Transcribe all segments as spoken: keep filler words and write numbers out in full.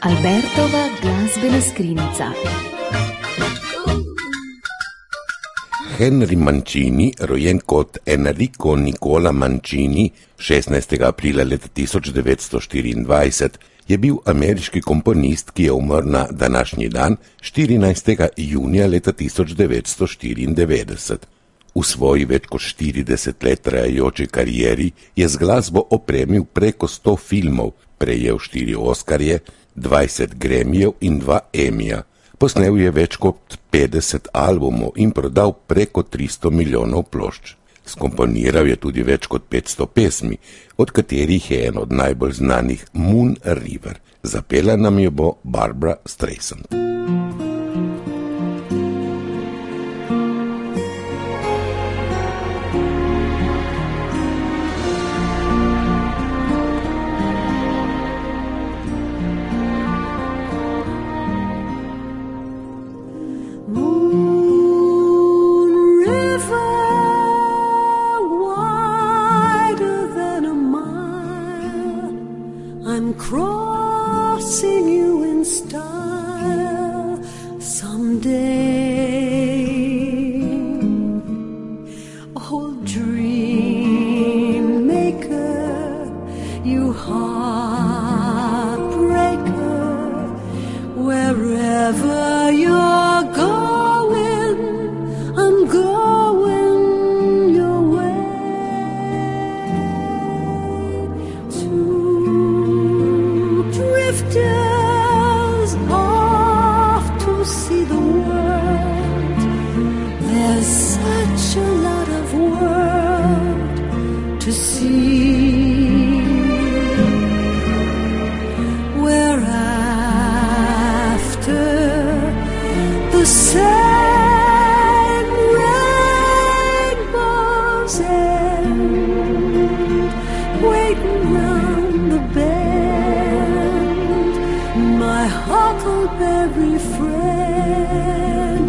Albertova glasbena skrinjica. Henry Mancini, rojen kot Enrico Nicola Mancini, šestnajstega aprila leta tisoč devetsto štiriindvajset, je bil ameriški komponist, ki je umrl na današnji dan, štirinajstega junija leta tisoč devetsto štiriindevetdeset. V svoji več kot štirideset let trajajoči karieri je z glasbo opremil preko sto filmov, prejel štiri Oskarje, dvajset Gremijev in dva Emija. Posnel je več kot petdeset albumov in prodal preko tristo milijonov plošč. Skomponiral je tudi več kot petsto pesmi, od katerih je en od najbolj znanih Moon River. Zapela nam jo bo Barbra Streisand. I'm crossing you in style someday. Oh, dream maker, you heartbreaker, wherever you're going, I'm going your way to drifters off to see the world. There's such a lot of world to see. We're after the same rainbow's end, waiting round the bend. My huckleberry friend,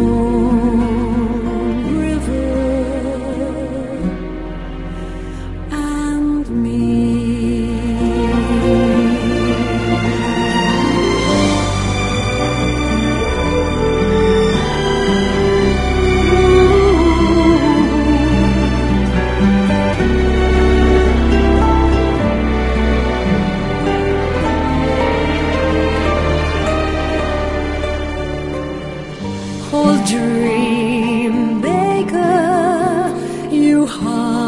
Moon River, and me. Oh, dream maker, you heart